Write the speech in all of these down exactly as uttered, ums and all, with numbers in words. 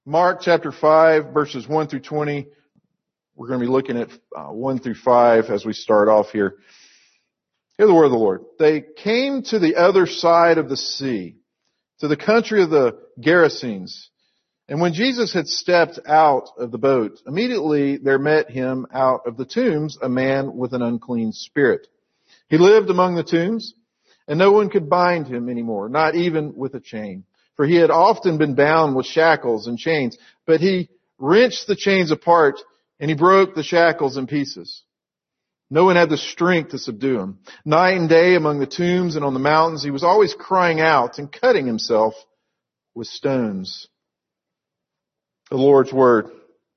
Mark chapter five, verses one through twenty. We're going to be looking at uh, one through five as we start off here. Hear the word of the Lord. They came to the other side of the sea, to the country of the Gerasenes. And when Jesus had stepped out of the boat, immediately there met him out of the tombs a man with an unclean spirit. He lived among the tombs, and no one could bind him anymore, not even with a chain. For he had often been bound with shackles and chains, but he wrenched the chains apart and he broke the shackles in pieces. No one had the strength to subdue him. Night and day among the tombs and on the mountains, he was always crying out and cutting himself with stones. The Lord's Word.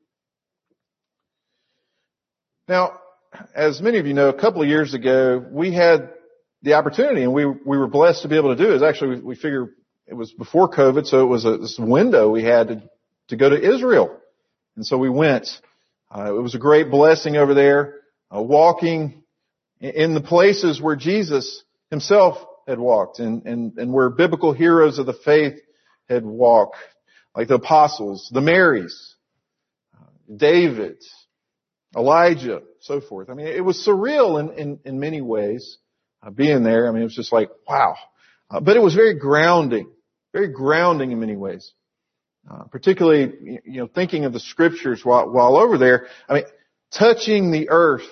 Now, as many of you know, a couple of years ago, we had the opportunity, and we we were blessed to be able to do it. It was actually, we, we figure it was before COVID, so it was a this window we had to, to go to Israel. And so we went. Uh, it was a great blessing over there, uh, walking in the places where Jesus himself had walked and, and, and where biblical heroes of the faith had walked, like the apostles, the Marys, uh, David, Elijah, so forth. I mean, it was surreal in, in, in many ways, uh, being there. I mean, it was just like, wow. Uh, but it was very grounding, very grounding in many ways. Uh, particularly, you know, thinking of the scriptures while, while over there. I mean, touching the earth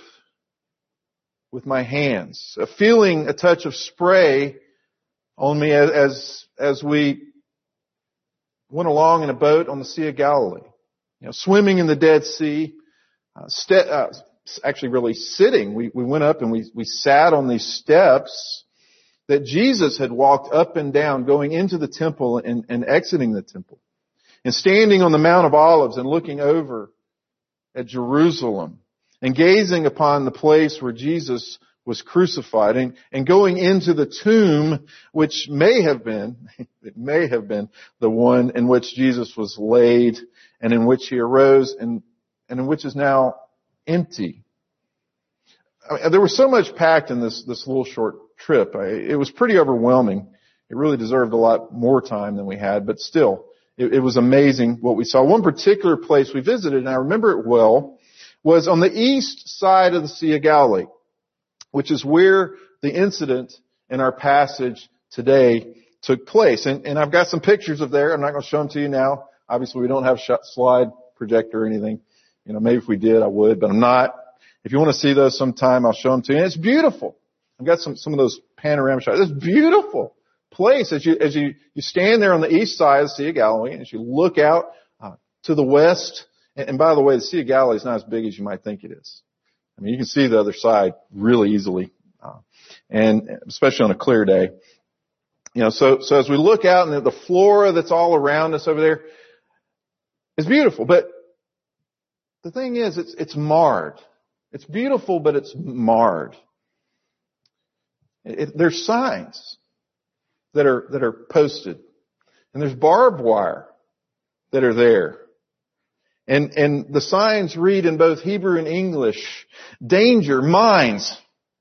with my hands, uh, feeling a touch of spray on me as, as, as we went along in a boat on the Sea of Galilee. You know, swimming in the Dead Sea, uh, ste- uh, actually really sitting. We, we went up and we, we sat on these steps that Jesus had walked up and down, going into the temple and, and exiting the temple. And standing on the Mount of Olives and looking over at Jerusalem and gazing upon the place where Jesus was crucified and, and going into the tomb, which may have been, it may have been the one in which Jesus was laid and in which he arose and, and in which is now empty. I mean, there was so much packed in this, this little short trip. I, it was pretty overwhelming. It really deserved a lot more time than we had, but still. It, it was amazing what we saw. One particular place we visited, and I remember it well, was on the east side of the Sea of Galilee, which is where the incident in our passage today took place. And, and I've got some pictures of there. I'm not going to show them to you now. Obviously, we don't have a slide projector or anything. You know, maybe if we did, I would, but I'm not. If you want to see those sometime, I'll show them to you. And it's beautiful. I've got some, some of those panorama shots. It's beautiful place as you as you you stand there on the east side of the Sea of Galilee, and as you look out uh, to the west. And, and by the way, the Sea of Galilee is not as big as you might think it is. I mean, you can see the other side really easily, uh, and especially on a clear day. You know, so so as we look out, and the flora that's all around us over there is beautiful. But the thing is, it's it's marred. It's beautiful, but it's marred. It, it, there's signs that are, that are posted. And there's barbed wire that are there. And, and the signs read in both Hebrew and English, danger, mines.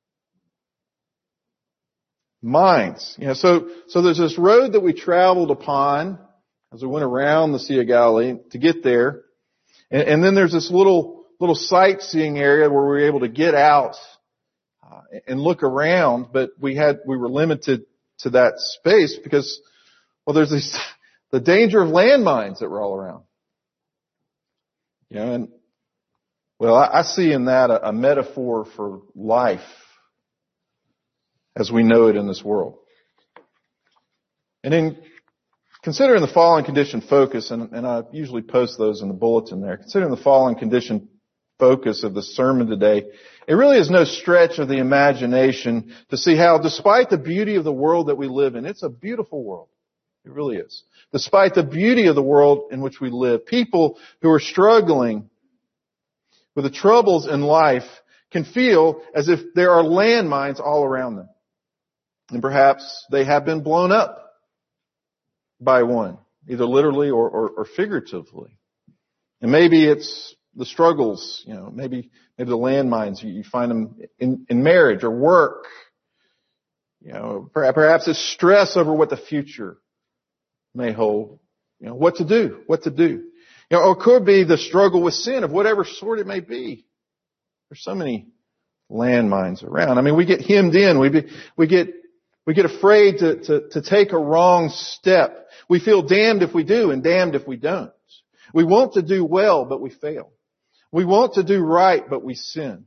Mines. You know, so, so there's this road that we traveled upon as we went around the Sea of Galilee to get there. And, and then there's this little, little sightseeing area where we were able to get out uh, and look around, but we had, we were limited to that space because, well, there's this, the danger of landmines that were all around. You know, and, well, I, I see in that a, a metaphor for life as we know it in this world. And in considering the fallen condition focus, and, and I usually post those in the bulletin there, considering the fallen condition focus of the sermon today, it really is no stretch of the imagination to see how, despite the beauty of the world that we live in, it's a beautiful world. It really is. Despite the beauty of the world in which we live, people who are struggling with the troubles in life can feel as if there are landmines all around them. And perhaps they have been blown up by one, either literally or, or, or figuratively. And maybe it's the struggles, you know, maybe, maybe the landmines, you, you find them in, in marriage or work. You know, perhaps it's stress over what the future may hold. You know, what to do, what to do. You know, or it could be the struggle with sin of whatever sort it may be. There's so many landmines around. I mean, we get hemmed in. We be, we get we get afraid to, to to take a wrong step. We feel damned if we do and damned if we don't. We want to do well, but we fail. We want to do right, but we sin.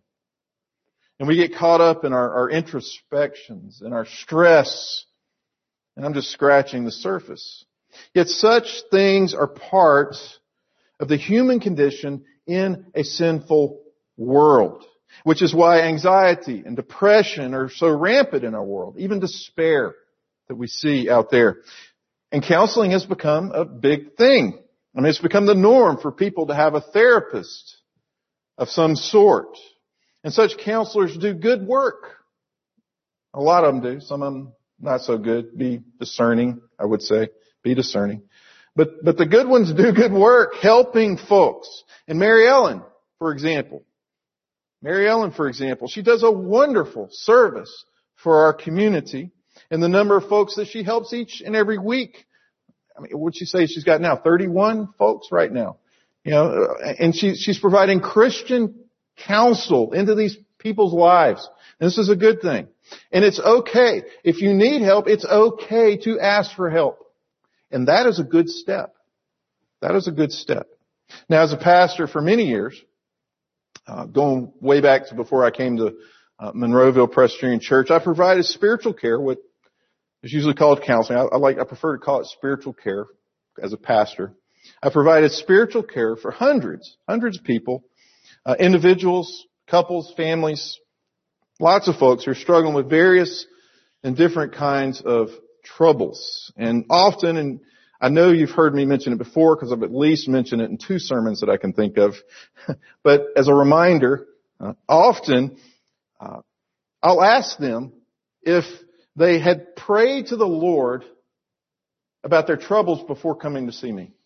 And we get caught up in our, our introspections and our stress. And I'm just scratching the surface. Yet such things are part of the human condition in a sinful world, which is why anxiety and depression are so rampant in our world, even despair that we see out there. And counseling has become a big thing. I mean, it's become the norm for people to have a therapist of some sort. And such counselors do good work. A lot of them do. Some of them not so good. Be discerning, I would say. Be discerning. But, but the good ones do good work, helping folks. And Mary Ellen, for example. Mary Ellen, for example, she does a wonderful service for our community. And the number of folks that she helps each and every week. I mean, what'd she say she's got now? thirty-one folks right now. You know, and she, she's providing Christian counsel into these people's lives. And this is a good thing. And it's okay. If you need help, it's okay to ask for help. And that is a good step. That is a good step. Now, as a pastor for many years, uh, going way back to before I came to uh, Monroeville Presbyterian Church, I provided spiritual care, what is usually called counseling. I, I like, I prefer to call it spiritual care as a pastor. I provided spiritual care for hundreds, hundreds of people, uh, individuals, couples, families, lots of folks who are struggling with various and different kinds of troubles. And often, and I know you've heard me mention it before because I've at least mentioned it in two sermons that I can think of, but as a reminder, uh, often uh, I'll ask them if they had prayed to the Lord about their troubles before coming to see me.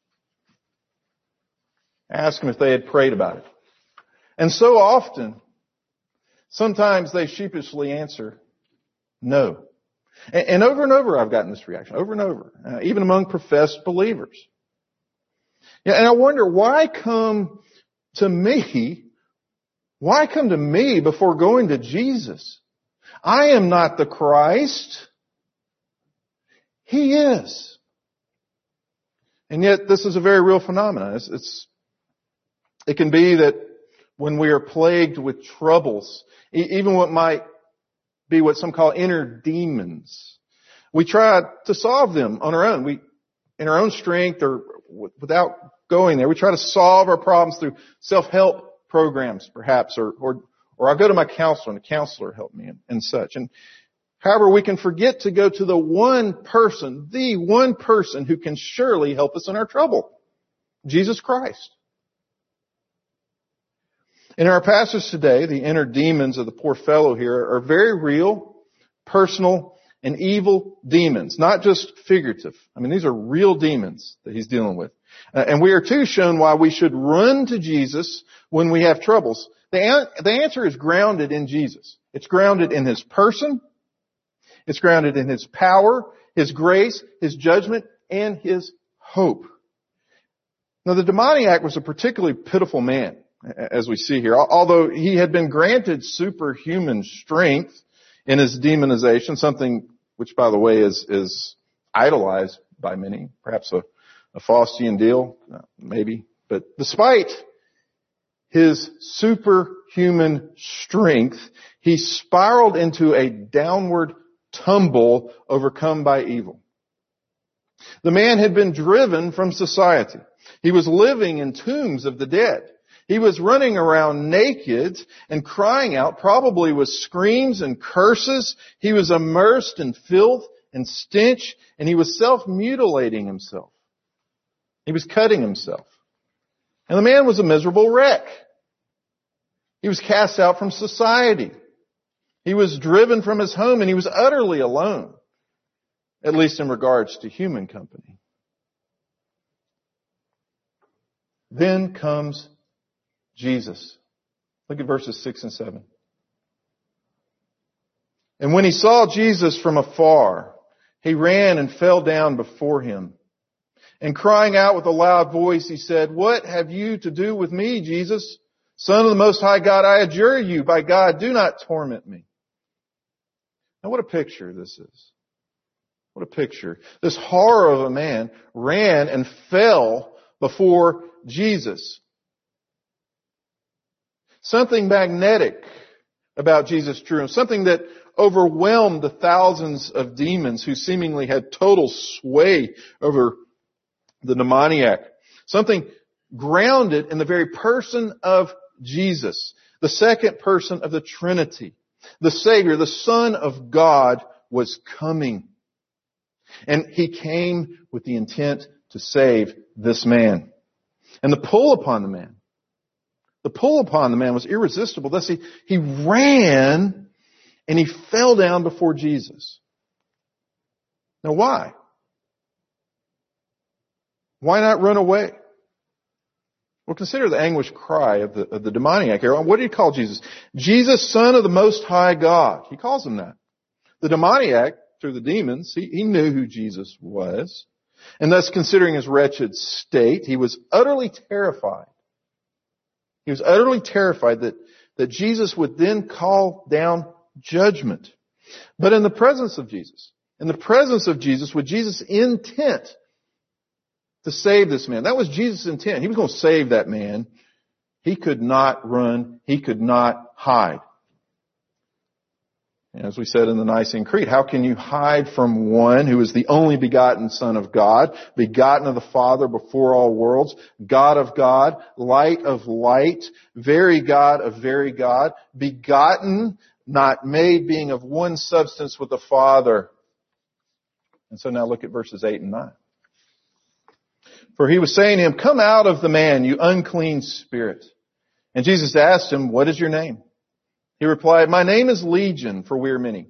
Ask them if they had prayed about it. And so often, sometimes they sheepishly answer, no. And, and over and over I've gotten this reaction, over and over, uh, even among professed believers. Yeah, and I wonder, why come to me, why come to me before going to Jesus? I am not the Christ. He is. And yet this is a very real phenomenon. It's, it's It can be that when we are plagued with troubles, even what might be what some call inner demons, we try to solve them on our own. We, in our own strength or without going there, we try to solve our problems through self-help programs, perhaps, or, or, or I'll go to my counselor and the counselor help me and, and such. And however, we can forget to go to the one person, the one person who can surely help us in our trouble, Jesus Christ. In our passage today, the inner demons of the poor fellow here are very real, personal, and evil demons, not just figurative. I mean, these are real demons that he's dealing with. Uh, and we are too shown why we should run to Jesus when we have troubles. The, an- the answer is grounded in Jesus. It's grounded in His person. It's grounded in His power, His grace, His judgment, and His hope. Now, the demoniac was a particularly pitiful man, as we see here. Although he had been granted superhuman strength in his demonization, something which, by the way, is, is idolized by many, perhaps a, a Faustian deal, maybe. But despite his superhuman strength, he spiraled into a downward tumble overcome by evil. The man had been driven from society. He was living in tombs of the dead. He was running around naked and crying out, probably with screams and curses. He was immersed in filth and stench, and he was self-mutilating himself. He was cutting himself. And the man was a miserable wreck. He was cast out from society. He was driven from his home, and he was utterly alone, at least in regards to human company. Then comes Jesus. Look at verses six and seven. And when he saw Jesus from afar, he ran and fell down before him. And crying out with a loud voice, he said, "What have you to do with me, Jesus, Son of the Most High God? I adjure you, by God, do not torment me." Now what a picture this is. What a picture. This horror of a man ran and fell before Jesus. Something magnetic about Jesus drew him. Something that overwhelmed the thousands of demons who seemingly had total sway over the demoniac. Something grounded in the very person of Jesus, the second person of the Trinity. The Savior, the Son of God, was coming. And He came with the intent to save this man. And the pull upon the man, the pull upon the man was irresistible. Thus he, he ran and he fell down before Jesus. Now why? Why not run away? Well, consider the anguished cry of the, of the demoniac here. What did he call Jesus? Jesus, Son of the Most High God. He calls him that. The demoniac, through the demons, he, he knew who Jesus was. And thus, considering his wretched state, he was utterly terrified. He was utterly terrified that, that Jesus would then call down judgment. But in the presence of Jesus, in the presence of Jesus, with Jesus' intent to save this man. That was Jesus' intent. He was going to save that man. He could not run. He could not hide. And as we said in the Nicene Creed, how can you hide from one who is the only begotten Son of God, begotten of the Father before all worlds, God of God, light of light, very God of very God, begotten, not made, being of one substance with the Father. And so now look at verses eight and nine. For he was saying to him, "Come out of the man, you unclean spirit." And Jesus asked him, "What is your name?" He replied, "My name is Legion, for we are many."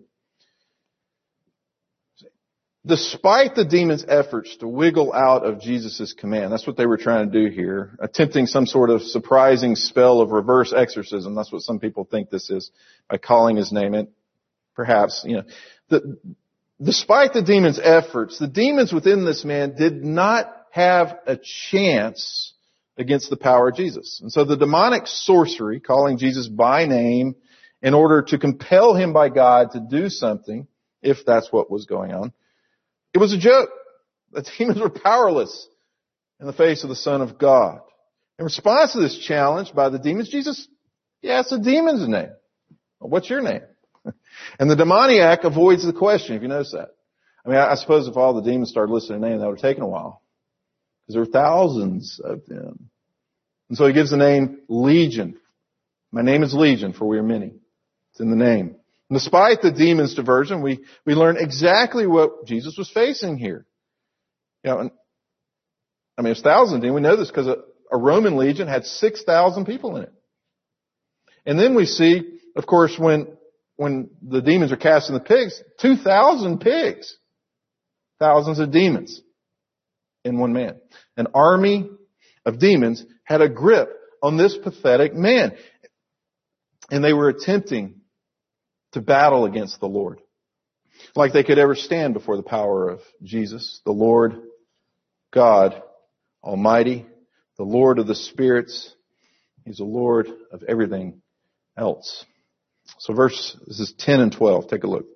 Despite the demon's efforts to wiggle out of Jesus' command, that's what they were trying to do here, attempting some sort of surprising spell of reverse exorcism. That's what some people think this is, by calling his name. And perhaps, you know, the, despite the demon's efforts, the demons within this man did not have a chance against the power of Jesus. And so the demonic sorcery, calling Jesus by name in order to compel him by God to do something, if that's what was going on, it was a joke. The demons were powerless in the face of the Son of God. In response to this challenge by the demons, Jesus, he asked the demon's name. Well, what's your name? And the demoniac avoids the question, if you notice that. I mean, I suppose if all the demons started listening to names, that would have taken a while. Because there were thousands of them. And so he gives the name Legion. My name is Legion, for we are many. It's in the name. And despite the demon's diversion, we, we learn exactly what Jesus was facing here. You know, and, I mean, it's thousands, and we know this because a, a Roman legion had six thousand people in it. And then we see, of course, when, when the demons are casting the pigs, two thousand pigs. Thousands of demons in one man. An army of demons had a grip on this pathetic man. And they were attempting to battle against the Lord. Like they could ever stand before the power of Jesus, the Lord God Almighty, the Lord of the spirits. He's the Lord of everything else. So verse, this is ten and twelve. Take a look.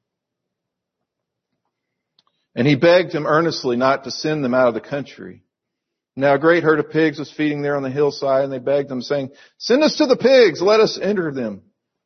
And he begged him earnestly not to send them out of the country. Now a great herd of pigs was feeding there on the hillside, and they begged him, saying, "Send us to the pigs, let us enter them."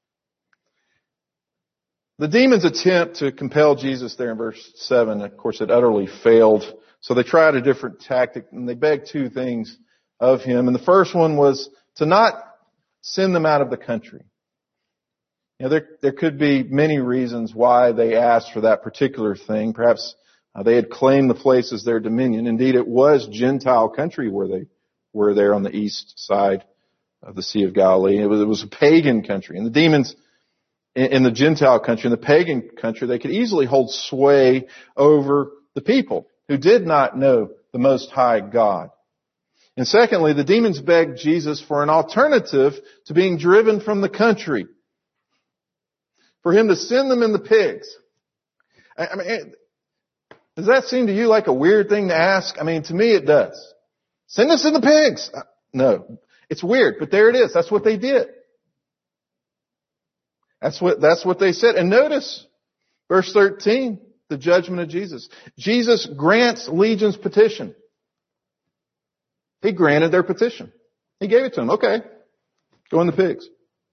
The demons attempt to compel Jesus there in verse seven. Of course, it utterly failed. So they tried a different tactic, and they begged two things of him. And the first one was to not send them out of the country. You know, there, there could be many reasons why they asked for that particular thing. Perhaps uh, they had claimed the place as their dominion. Indeed, it was Gentile country where they were there on the east side of the Sea of Galilee. It was, it was a pagan country. And the demons in, in the Gentile country, in the pagan country, they could easily hold sway over the people who did not know the Most High God. And secondly, the demons begged Jesus for an alternative to being driven from the country, for him to send them in the pigs. I mean, Does that seem to you like a weird thing to ask? I mean, to me it does. Send us in the pigs. No, it's weird, but there it is. That's what they did. That's what, that's what they said. And notice verse thirteen, the judgment of Jesus. Jesus grants Legion's petition. He granted their petition. He gave it to them. Okay, go in the pigs.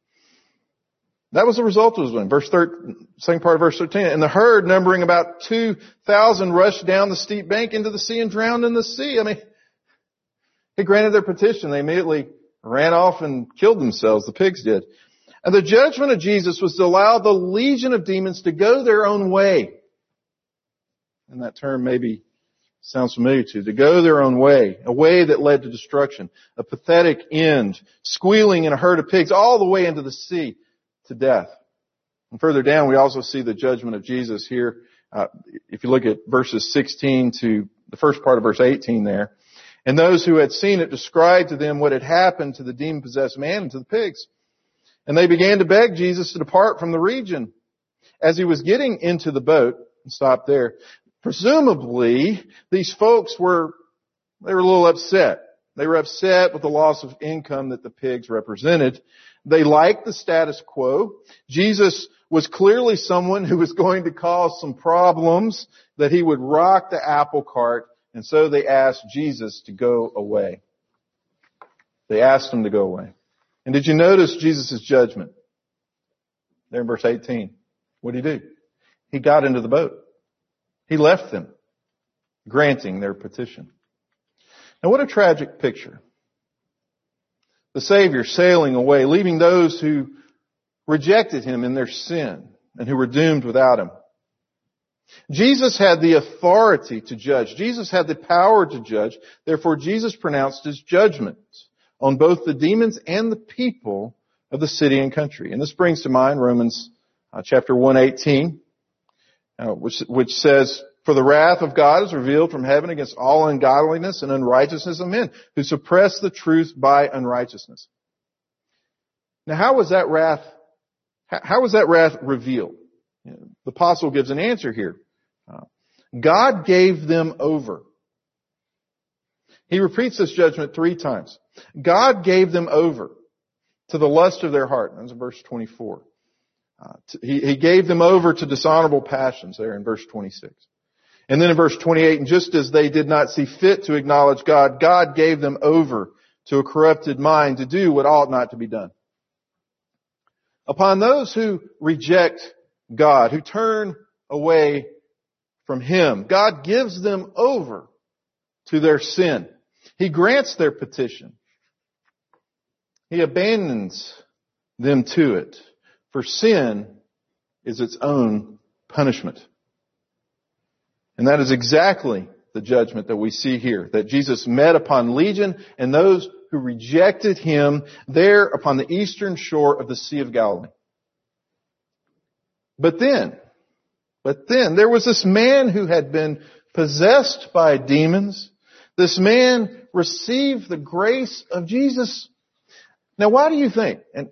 That was the result of his win. Verse thirteen, second part of verse thirteen. And the herd, numbering about two thousand, rushed down the steep bank into the sea and drowned in the sea. I mean, he granted their petition. They immediately ran off and killed themselves. The pigs did. And the judgment of Jesus was to allow the legion of demons to go their own way. And that term maybe sounds familiar to you. To go their own way. A way that led to destruction. A pathetic end. Squealing in a herd of pigs all the way into the sea to death. And further down, we also see the judgment of Jesus here. Uh, if you look at verses sixteen to the first part of verse eighteen there. And those who had seen it described to them what had happened to the demon-possessed man and to the pigs. And they began to beg Jesus to depart from the region. As he was getting into the boat, and stopped there, presumably these folks were, they were a little upset. They were upset with the loss of income that the pigs represented. They liked the status quo. Jesus was clearly someone who was going to cause some problems, that he would rock the apple cart, and so they asked Jesus to go away. They asked him to go away. And did you notice Jesus' judgment? There in verse eighteen. What did he do? He got into the boat. He left them, granting their petition. Now what a tragic picture. The Savior sailing away, leaving those who rejected him in their sin and who were doomed without him. Jesus had the authority to judge. Jesus had the power to judge. Therefore, Jesus pronounced his judgment on both the demons and the people of the city and country. And this brings to mind Romans uh, chapter one eighteen, uh, which, which says, "For the wrath of God is revealed from heaven against all ungodliness and unrighteousness of men, who suppress the truth by unrighteousness." Now, how was that wrath, how was that wrath revealed? The apostle gives an answer here. Uh, God gave them over. He repeats this judgment three times. God gave them over to the lust of their heart. That's in verse twenty-four. Uh, he, he gave them over to dishonorable passions there in verse twenty-six. And then in verse twenty-eight, and just as they did not see fit to acknowledge God, God gave them over to a corrupted mind to do what ought not to be done. Upon those who reject God, who turn away from him, God gives them over to their sin. He grants their petition. He abandons them to it. For sin is its own punishment. And that is exactly the judgment that we see here, that Jesus met upon Legion and those who rejected him there upon the eastern shore of the Sea of Galilee. But then, but then there was this man who had been possessed by demons. This man received the grace of Jesus. Now, why do you think, and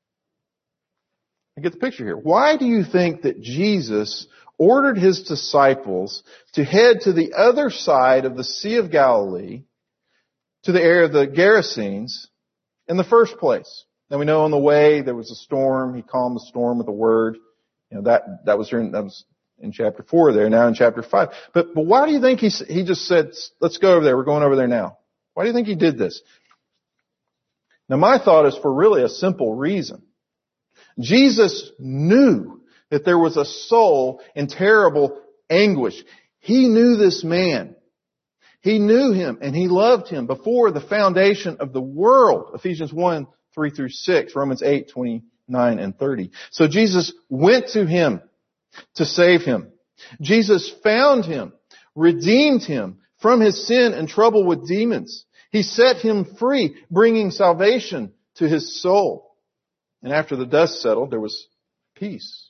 I get the picture here, why do you think that Jesus ordered his disciples to head to the other side of the Sea of Galilee, to the area of the Gerasenes, in the first place? Now we know on the way there was a storm. He calmed the storm with a word. You know, that, that was in, that was in chapter four there, now in chapter five. But, but why do you think he, he just said, let's go over there, we're going over there now? Why do you think he did this? Now my thought is for really a simple reason. Jesus knew that there was a soul in terrible anguish. He knew this man. He knew him and he loved him before the foundation of the world. Ephesians one, three through six, Romans eight, twenty-nine and thirty. So Jesus went to him to save him. Jesus found him, redeemed him from his sin and trouble with demons. He set him free, bringing salvation to his soul. And after the dust settled, there was peace.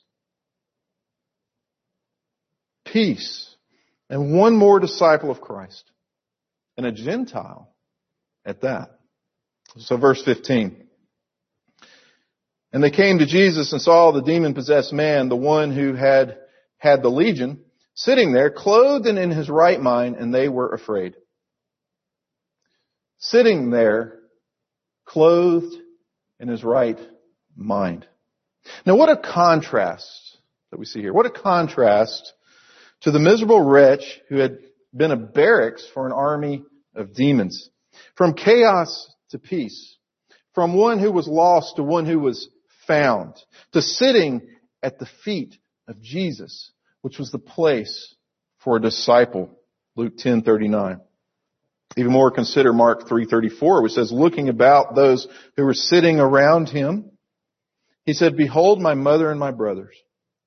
Peace. And one more disciple of Christ. And a Gentile at that. So verse fifteen. And they came to Jesus and saw the demon-possessed man, the one who had had the legion, sitting there, clothed and in his right mind, and they were afraid. Sitting there, clothed in his right mind. Now what a contrast that we see here. What a contrast to the miserable wretch who had been a barracks for an army of demons. From chaos to peace. From one who was lost to one who was found. To sitting at the feet of Jesus, which was the place for a disciple. Luke ten thirty-nine. Even more, consider Mark three thirty-four, which says, looking about those who were sitting around him, he said, behold my mother and my brothers.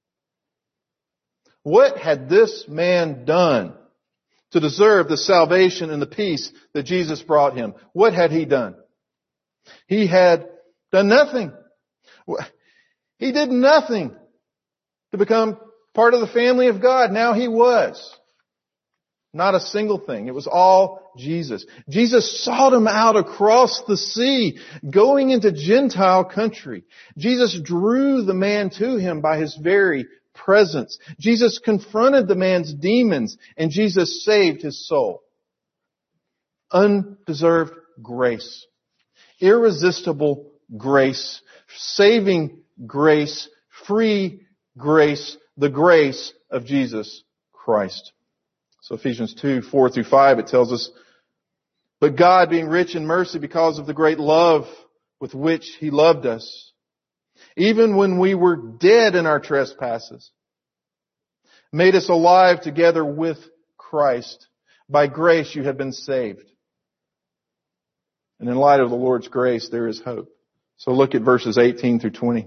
What had this man done to deserve the salvation and the peace that Jesus brought him? What had he done? He had done nothing. He did nothing to become part of the family of God. Now he was. Not a single thing. It was all Jesus. Jesus sought him out across the sea, going into Gentile country. Jesus drew the man to him by his very presence. Jesus confronted the man's demons, and Jesus saved his soul. Undeserved grace. Irresistible grace. Saving grace. Free grace. The grace of Jesus Christ. So Ephesians two, four through five, it tells us, but God, being rich in mercy because of the great love with which He loved us, even when we were dead in our trespasses, made us alive together with Christ. By grace you have been saved. And in light of the Lord's grace, there is hope. So look at verses eighteen through twenty.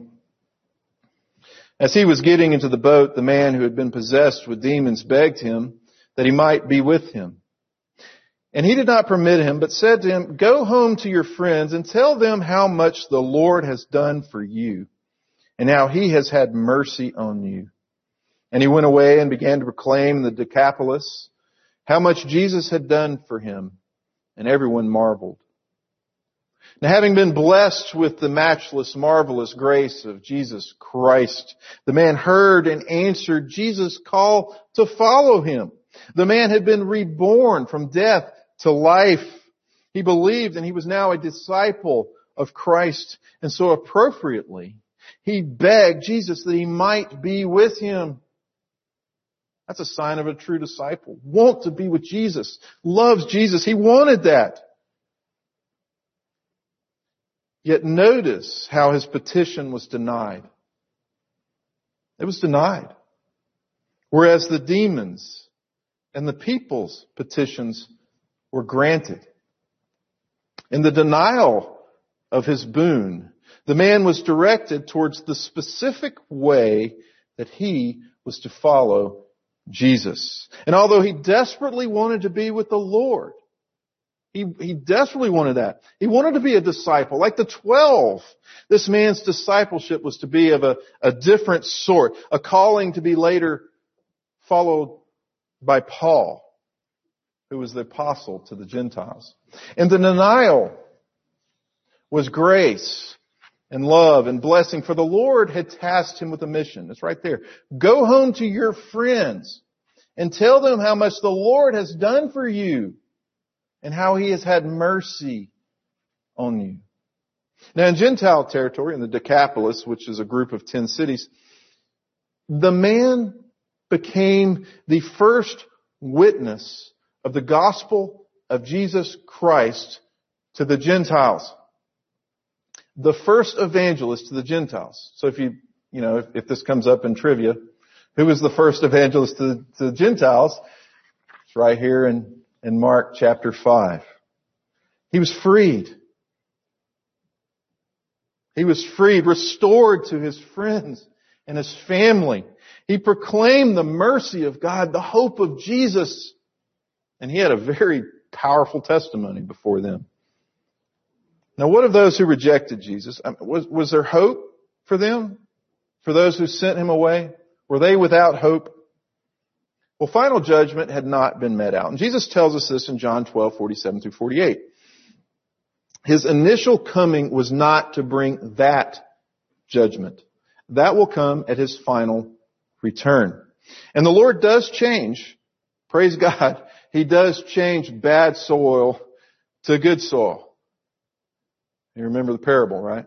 As he was getting into the boat, the man who had been possessed with demons begged him that he might be with him. And he did not permit him, but said to him, go home to your friends and tell them how much the Lord has done for you and how He has had mercy on you. And he went away and began to proclaim in the Decapolis how much Jesus had done for him, and everyone marveled. Now, having been blessed with the matchless, marvelous grace of Jesus Christ, the man heard and answered Jesus' call to follow Him. The man had been reborn from death to life. He believed, and he was now a disciple of Christ. And so appropriately, he begged Jesus that he might be with him. That's a sign of a true disciple. Want to be with Jesus. Loves Jesus. He wanted that. Yet notice how his petition was denied. It was denied. Whereas the demons and the people's petitions were granted. In the denial of his boon, the man was directed towards the specific way that he was to follow Jesus. And although he desperately wanted to be with the Lord, he, he desperately wanted that. He wanted to be a disciple, like the twelve. This man's discipleship was to be of a, a different sort, a calling to be later followed by Paul, who was the apostle to the Gentiles. And the denial was grace and love and blessing, for the Lord had tasked him with a mission. It's right there. Go home to your friends and tell them how much the Lord has done for you and how He has had mercy on you. Now, in Gentile territory, in the Decapolis, which is a group of ten cities, the man became the first witness of the gospel of Jesus Christ to the Gentiles. The first evangelist to the Gentiles. So if you, you know, if, if this comes up in trivia, who was the first evangelist to, to the Gentiles? It's right here in, in Mark chapter five. He was freed. He was freed, restored to his friends and his family. He proclaimed the mercy of God, the hope of Jesus. And he had a very powerful testimony before them. Now, what of those who rejected Jesus? Was, was there hope for them? For those who sent him away? Were they without hope? Well, final judgment had not been met out. And Jesus tells us this in John twelve, forty-seven through forty-eight. His initial coming was not to bring that judgment. That will come at His final return. And the Lord does change. Praise God. He does change bad soil to good soil. You remember the parable, right?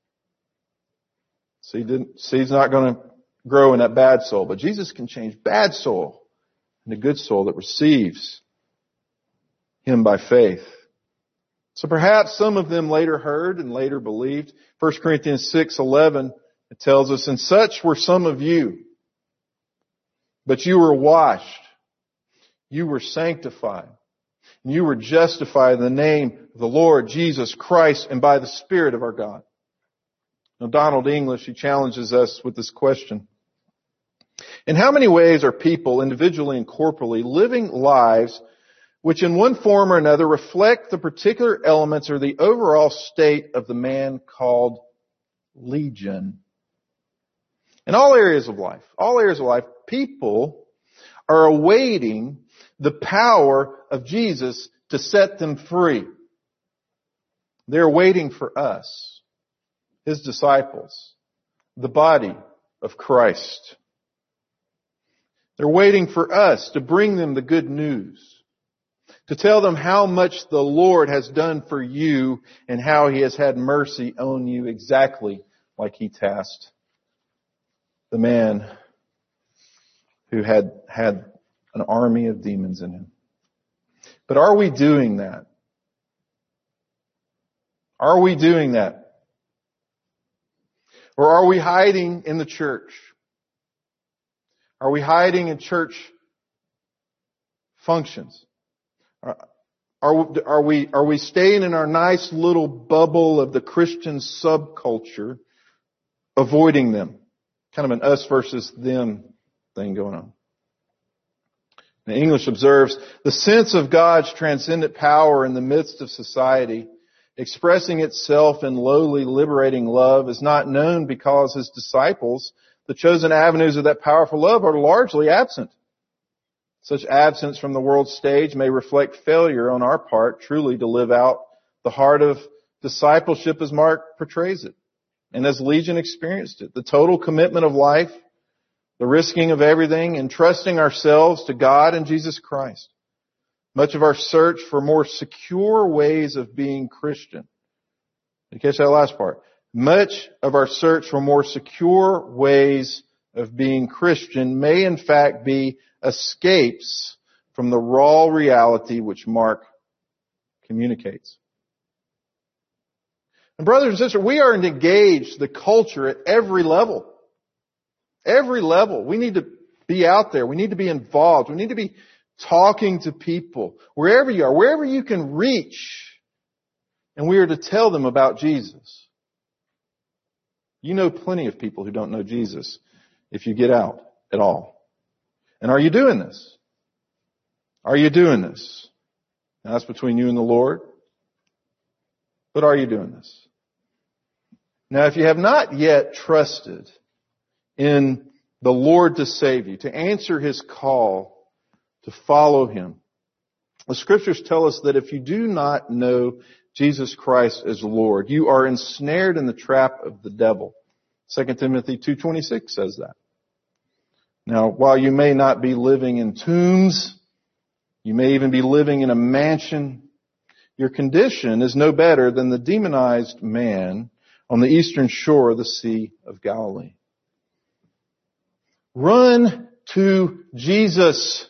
Seed didn't, seed's not going to grow in that bad soil, but Jesus can change bad soil into good soil that receives Him by faith. So perhaps some of them later heard and later believed. First Corinthians six eleven, it tells us, and such were some of you, but you were washed, you were sanctified, and you were justified in the name of the Lord Jesus Christ and by the Spirit of our God. Now, Donald English, he challenges us with this question. In how many ways are people, individually and corporally, living lives which in one form or another reflect the particular elements or the overall state of the man called Legion? In all areas of life, all areas of life, people are awaiting the power of Jesus to set them free. They're waiting for us, His disciples, the body of Christ. They're waiting for us to bring them the good news, to tell them how much the Lord has done for you and how He has had mercy on you, exactly like He tasked the man who had had an army of demons in him. But are we doing that? Are we doing that? Or are we hiding in the church? Are we hiding in church functions? Are, are we, are we staying in our nice little bubble of the Christian subculture, avoiding them? Kind of an us versus them thing going on. Now, English observes, the sense of God's transcendent power in the midst of society, expressing itself in lowly, liberating love, is not known because His disciples, the chosen avenues of that powerful love, are largely absent. Such absence from the world stage may reflect failure on our part truly to live out the heart of discipleship as Mark portrays it, and as Legion experienced it. The total commitment of life, the risking of everything, and trusting ourselves to God and Jesus Christ. Much of our search for more secure ways of being Christian. Did you catch that last part? Much of our search for more secure ways of being Christian may in fact be escapes from the raw reality which Mark communicates. And brothers and sisters, we are to engage the culture at every level. Every level. We need to be out there. We need to be involved. We need to be talking to people wherever you are, wherever you can reach. And we are to tell them about Jesus. You know plenty of people who don't know Jesus if you get out at all. And are you doing this? Are you doing this? Now, that's between you and the Lord. But are you doing this? Now, if you have not yet trusted in the Lord to save you, to answer His call, to follow Him, the Scriptures tell us that if you do not know Jesus Christ as Lord, you are ensnared in the trap of the devil. Second Timothy two twenty-six says that. Now, while you may not be living in tombs, you may even be living in a mansion, your condition is no better than the demonized man on the eastern shore of the Sea of Galilee. Run to Jesus.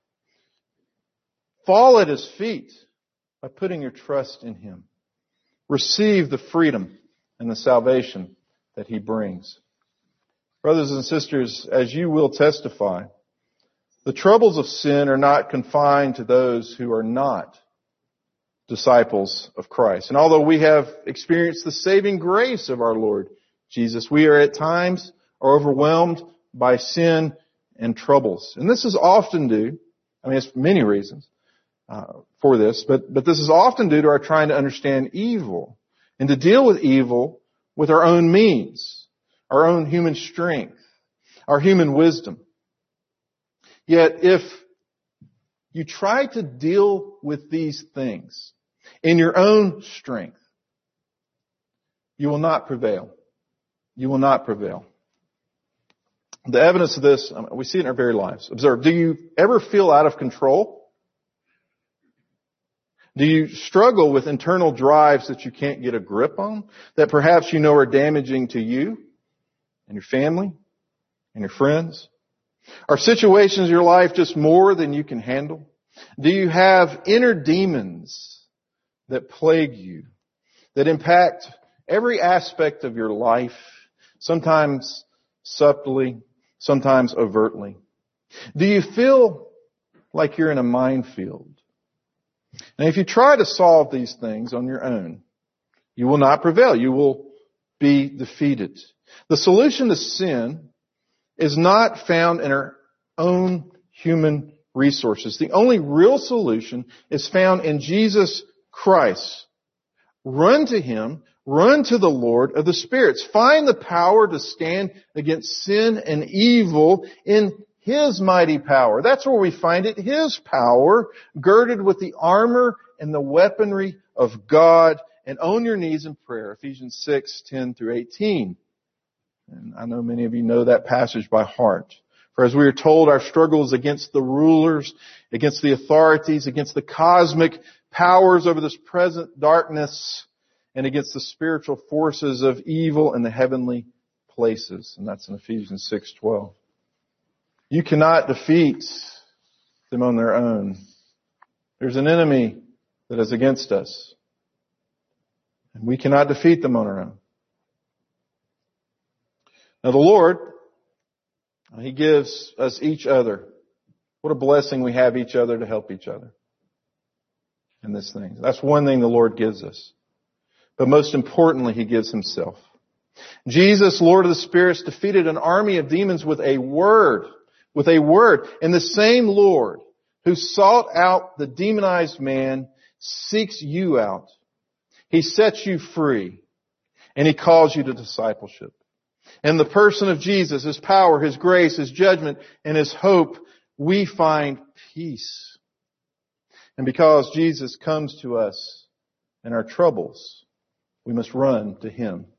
Fall at His feet by putting your trust in Him. Receive the freedom and the salvation that He brings. Brothers and sisters, as you will testify, the troubles of sin are not confined to those who are not disciples of Christ. And although we have experienced the saving grace of our Lord Jesus, we are at times are overwhelmed by sin and troubles. And this is often due, I mean, it's many reasons uh, for this, but, but this is often due to our trying to understand evil and to deal with evil with our own means, our own human strength, our human wisdom. Yet if you try to deal with these things in your own strength, you will not prevail. You will not prevail. The evidence of this, we see it in our very lives. Observe, do you ever feel out of control? Do you struggle with internal drives that you can't get a grip on, that perhaps you know are damaging to you and your family and your friends? Are situations in your life just more than you can handle? Do you have inner demons that plague you, that impact every aspect of your life, sometimes subtly, sometimes overtly? Do you feel like you're in a minefield? And if you try to solve these things on your own, you will not prevail. You will be defeated. The solution to sin is not found in our own human resources. The only real solution is found in Jesus Christ. Run to Him. Run to the Lord of the spirits. Find the power to stand against sin and evil in His mighty power. That's where we find it. His power, girded with the armor and the weaponry of God, and on your knees in prayer. Ephesians six, ten through eighteen. And I know many of you know that passage by heart. For as we are told, our struggle is against the rulers, against the authorities, against the cosmic powers over this present darkness, and against the spiritual forces of evil in the heavenly places. And that's in Ephesians six twelve. You cannot defeat them on their own. There's an enemy that is against us. And we cannot defeat them on our own. Now the Lord, He gives us each other. What a blessing we have each other to help each other in this thing. That's one thing the Lord gives us. But most importantly, He gives Himself. Jesus, Lord of the spirits, defeated an army of demons with a word. With a word. And the same Lord who sought out the demonized man seeks you out. He sets you free. And He calls you to discipleship. In the person of Jesus, His power, His grace, His judgment, and His hope, we find peace. And because Jesus comes to us in our troubles, we must run to Him.